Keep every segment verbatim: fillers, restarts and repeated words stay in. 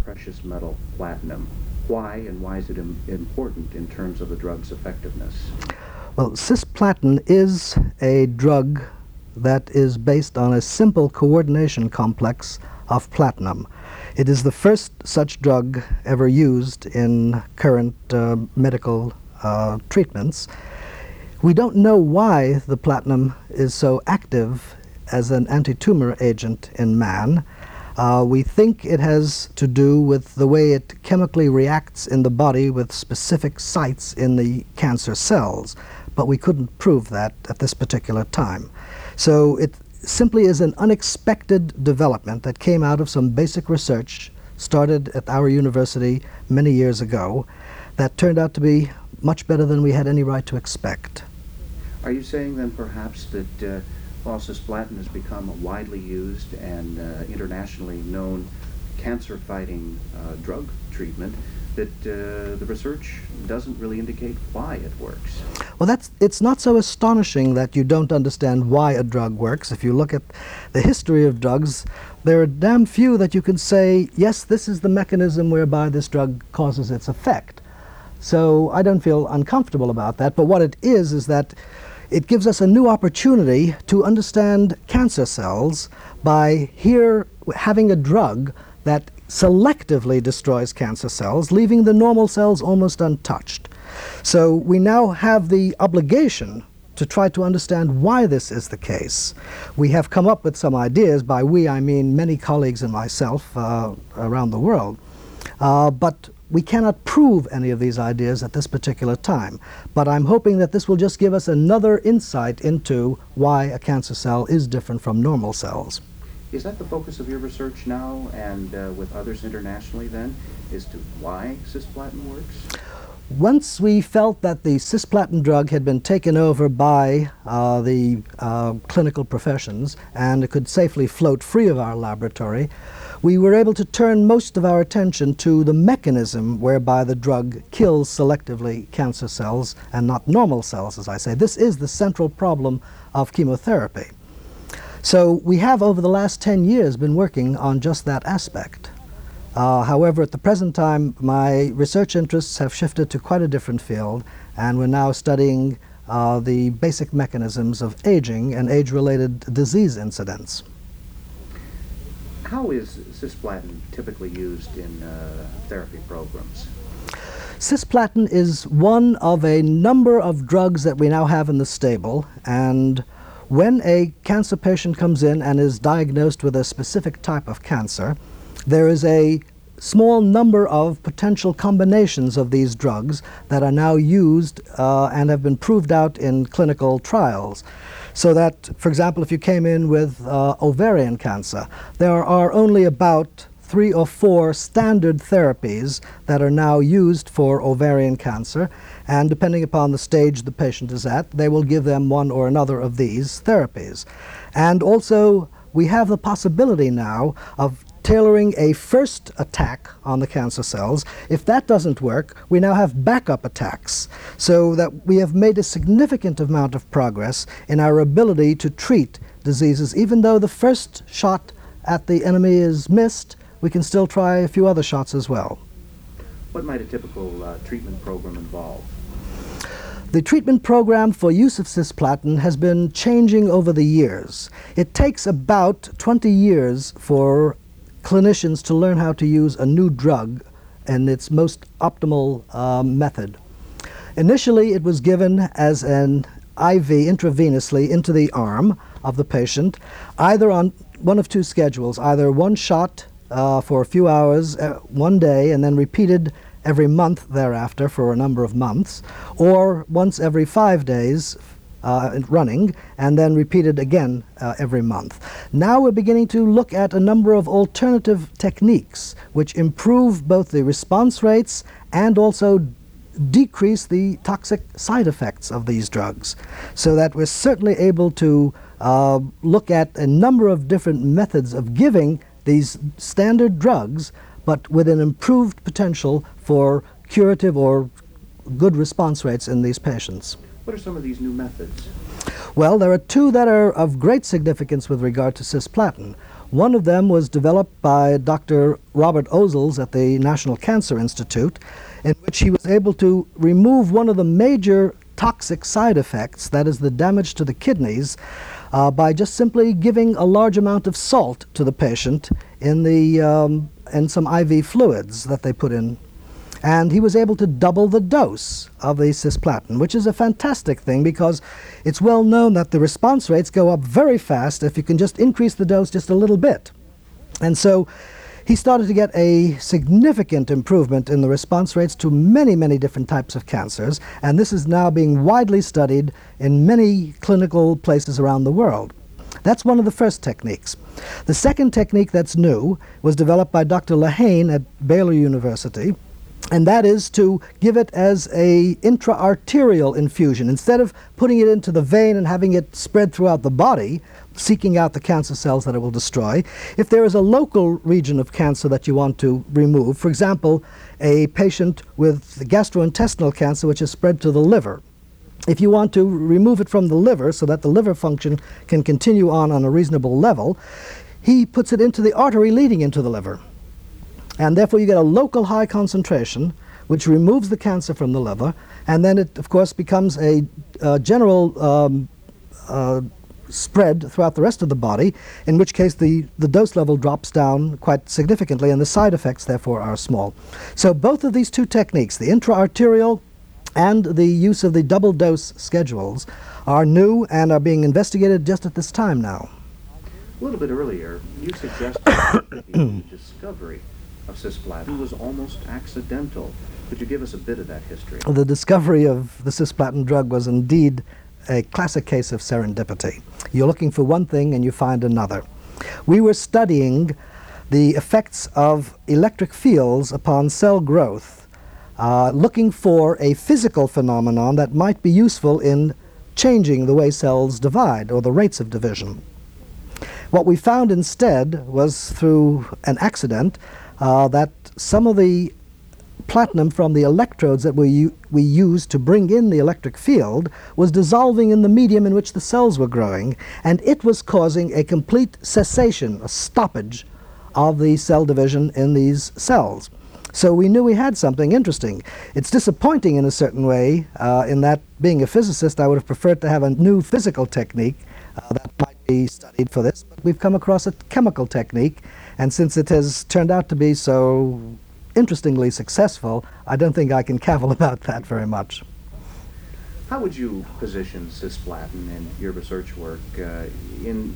precious metal platinum. Why, and why is it im important in terms of the drug's effectiveness? Well, cisplatin is a drug that is based on a simple coordination complex of platinum. It is the first such drug ever used in current uh, medical uh, treatments. We don't know why the platinum is so active as an anti-tumor agent in man. Uh, we think it has to do with the way it chemically reacts in the body with specific sites in the cancer cells, but we couldn't prove that at this particular time. So it simply is an unexpected development that came out of some basic research started at our university many years ago that turned out to be much better than we had any right to expect. Are you saying then perhaps that uh, while cisplatin has become a widely used and uh, internationally known cancer-fighting uh, drug treatment, that uh, the research doesn't really indicate why it works? Well, that's, it's not so astonishing that you don't understand why a drug works. If you look at the history of drugs, there are damn few that you can say, yes, this is the mechanism whereby this drug causes its effect. So I don't feel uncomfortable about that, but what it is is that it gives us a new opportunity to understand cancer cells by here having a drug that selectively destroys cancer cells, leaving the normal cells almost untouched. So we now have the obligation to try to understand why this is the case. We have come up with some ideas. By we, I mean many colleagues and myself uh, around the world. Uh, but we cannot prove any of these ideas at this particular time. But I'm hoping that this will just give us another insight into why a cancer cell is different from normal cells. Is that the focus of your research now and uh, with others internationally then, as to why cisplatin works? Once we felt that the cisplatin drug had been taken over by uh, the uh, clinical professions and it could safely float free of our laboratory, we were able to turn most of our attention to the mechanism whereby the drug kills selectively cancer cells and not normal cells, as I say. This is the central problem of chemotherapy. So we have, over the last ten years, been working on just that aspect. Uh, however, at the present time, my research interests have shifted to quite a different field, and we're now studying uh, the basic mechanisms of aging and age-related disease incidents. How is cisplatin typically used in uh, therapy programs? Cisplatin is one of a number of drugs that we now have in the stable, and when a cancer patient comes in and is diagnosed with a specific type of cancer, there is a small number of potential combinations of these drugs that are now used uh, and have been proved out in clinical trials. So that, for example, if you came in with uh, ovarian cancer, there are only about three or four standard therapies that are now used for ovarian cancer, and depending upon the stage the patient is at, they will give them one or another of these therapies. And also, we have the possibility now of tailoring a first attack on the cancer cells. If that doesn't work, we now have backup attacks, so that we have made a significant amount of progress in our ability to treat diseases. Even though the first shot at the enemy is missed, we can still try a few other shots as well. What might a typical uh, treatment program involve? The treatment program for use of cisplatin has been changing over the years. It takes about twenty years for clinicians to learn how to use a new drug in its most optimal uh, method. Initially, it was given as an I V intravenously into the arm of the patient, either on one of two schedules, either one shot uh, for a few hours uh, one day and then repeated every month thereafter for a number of months, or once every five days uh, running and then repeated again uh, every month. Now we're beginning to look at a number of alternative techniques which improve both the response rates and also decrease the toxic side effects of these drugs, so that we're certainly able to uh, look at a number of different methods of giving these standard drugs, but with an improved potential for curative or good response rates in these patients. What are some of these new methods? Well, there are two that are of great significance with regard to cisplatin. One of them was developed by Doctor Robert Ozels at the National Cancer Institute, in which he was able to remove one of the major toxic side effects, that is the damage to the kidneys, uh, by just simply giving a large amount of salt to the patient in, the, um, in some I V fluids that they put in. And he was able to double the dose of the cisplatin, which is a fantastic thing because it's well known that the response rates go up very fast if you can just increase the dose just a little bit. And so he started to get a significant improvement in the response rates to many, many different types of cancers, and this is now being widely studied in many clinical places around the world. That's one of the first techniques. The second technique that's new was developed by Doctor Lehane at Baylor University, and that is to give it as a intra-arterial infusion. Instead of putting it into the vein and having it spread throughout the body, seeking out the cancer cells that it will destroy, if there is a local region of cancer that you want to remove, for example, a patient with gastrointestinal cancer which is spread to the liver, if you want to remove it from the liver so that the liver function can continue on on a reasonable level, he puts it into the artery leading into the liver. And therefore you get a local high concentration which removes the cancer from the liver, and then it of course becomes a uh, general um, uh, spread throughout the rest of the body, in which case the, the dose level drops down quite significantly and the side effects therefore are small. So both of these two techniques, the intra-arterial and the use of the double dose schedules, are new and are being investigated just at this time now. A little bit earlier, you suggested that the discovery of cisplatin was almost accidental. Could you give us a bit of that history? The discovery of the cisplatin drug was indeed a classic case of serendipity. You're looking for one thing and you find another. We were studying the effects of electric fields upon cell growth, uh, looking for a physical phenomenon that might be useful in changing the way cells divide or the rates of division. What we found instead was, through an accident, Uh, that some of the platinum from the electrodes that we, we used to bring in the electric field was dissolving in the medium in which the cells were growing, and it was causing a complete cessation, a stoppage of the cell division in these cells. So we knew we had something interesting. It's disappointing in a certain way, uh, in that, being a physicist, I would have preferred to have a new physical technique uh, that might be studied for this, but we've come across a chemical technique, and since it has turned out to be so interestingly successful, I don't think I can cavil about that very much. How would you position cisplatin in your research work uh, in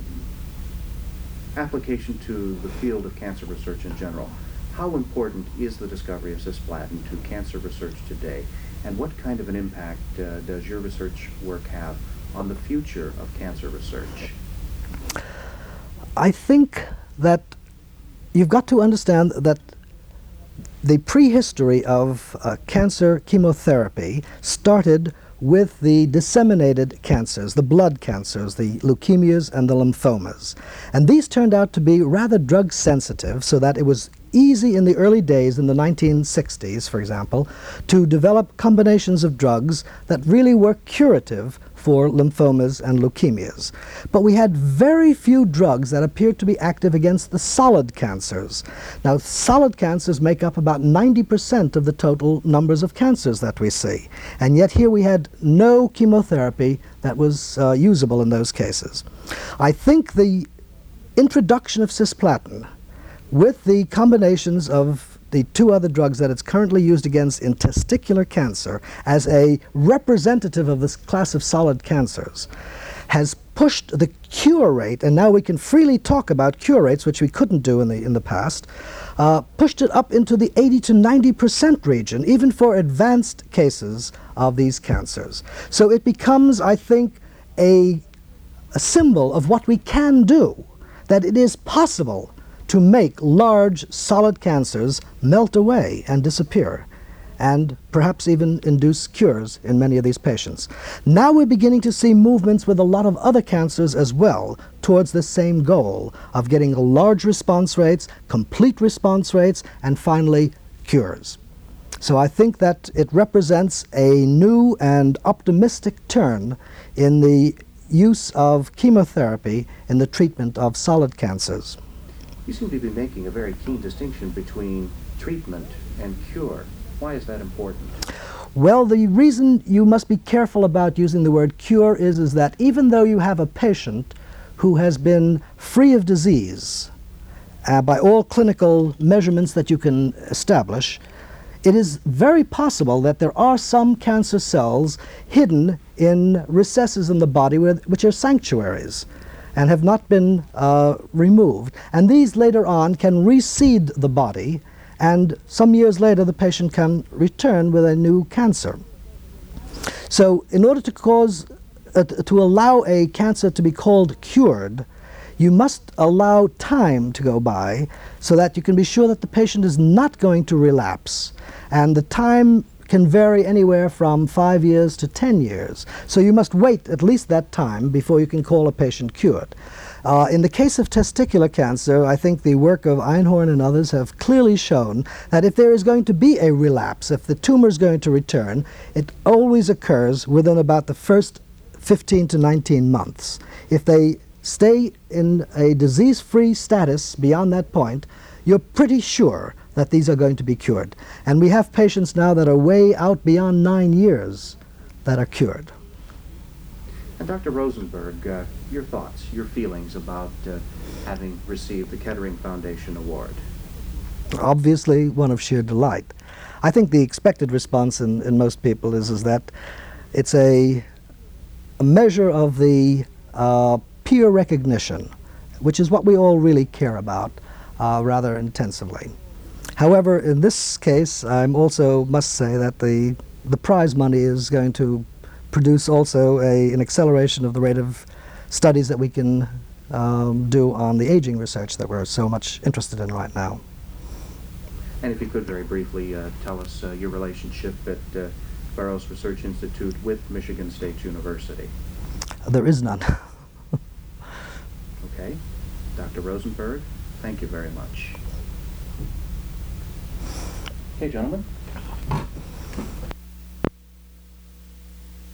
application to the field of cancer research in general? How important is the discovery of cisplatin to cancer research today, and what kind of an impact uh, does your research work have on the future of cancer research? I think that you've got to understand that the prehistory of uh, cancer chemotherapy started with the disseminated cancers, the blood cancers, the leukemias and the lymphomas. And these turned out to be rather drug sensitive, so that it was easy in the early days, in the nineteen sixties, for example, to develop combinations of drugs that really were curative for lymphomas and leukemias. But we had very few drugs that appeared to be active against the solid cancers. Now, solid cancers make up about ninety percent of the total numbers of cancers that we see. And yet here we had no chemotherapy that was uh, usable in those cases. I think the introduction of cisplatin, with the combinations of the two other drugs that it's currently used against in testicular cancer as a representative of this class of solid cancers, has pushed the cure rate, and now we can freely talk about cure rates, which we couldn't do in the, in the past, uh, pushed it up into the eighty to ninety percent region, even for advanced cases of these cancers. So it becomes, I think, a, a symbol of what we can do, that it is possible to make large, solid cancers melt away and disappear, and perhaps even induce cures in many of these patients. Now we're beginning to see movements with a lot of other cancers as well towards the same goal of getting large response rates, complete response rates, and finally cures. So I think that it represents a new and optimistic turn in the use of chemotherapy in the treatment of solid cancers. You seem to be making a very keen distinction between treatment and cure. Why is that important? Well, the reason you must be careful about using the word cure is, is that even though you have a patient who has been free of disease uh, by all clinical measurements that you can establish, it is very possible that there are some cancer cells hidden in recesses in the body with, which are sanctuaries and have not been uh, removed. And these later on can reseed the body, and some years later the patient can return with a new cancer. So in order to cause, uh, to allow a cancer to be called cured, you must allow time to go by so that you can be sure that the patient is not going to relapse. And the time can vary anywhere from five years to ten years. So you must wait at least that time before you can call a patient cured. Uh, in the case of testicular cancer, I think the work of Einhorn and others have clearly shown that if there is going to be a relapse, if the tumor is going to return, it always occurs within about the first fifteen to nineteen months. If they stay in a disease-free status beyond that point, you're pretty sure that these are going to be cured. And we have patients now that are way out beyond nine years that are cured. And Doctor Rosenberg, uh, your thoughts, your feelings about uh, having received the Kettering Foundation Award? Obviously, one of sheer delight. I think the expected response in, in most people is, is that it's a, a measure of the uh, peer recognition, which is what we all really care about uh, rather intensively. However, in this case, I also must say that the, the prize money is going to produce also a, an acceleration of the rate of studies that we can um, do on the aging research that we're so much interested in right now. And if you could very briefly uh, tell us uh, your relationship at uh, Barrows Research Institute with Michigan State University. There is none. Okay. Doctor Rosenberg, thank you very much. Okay, gentlemen.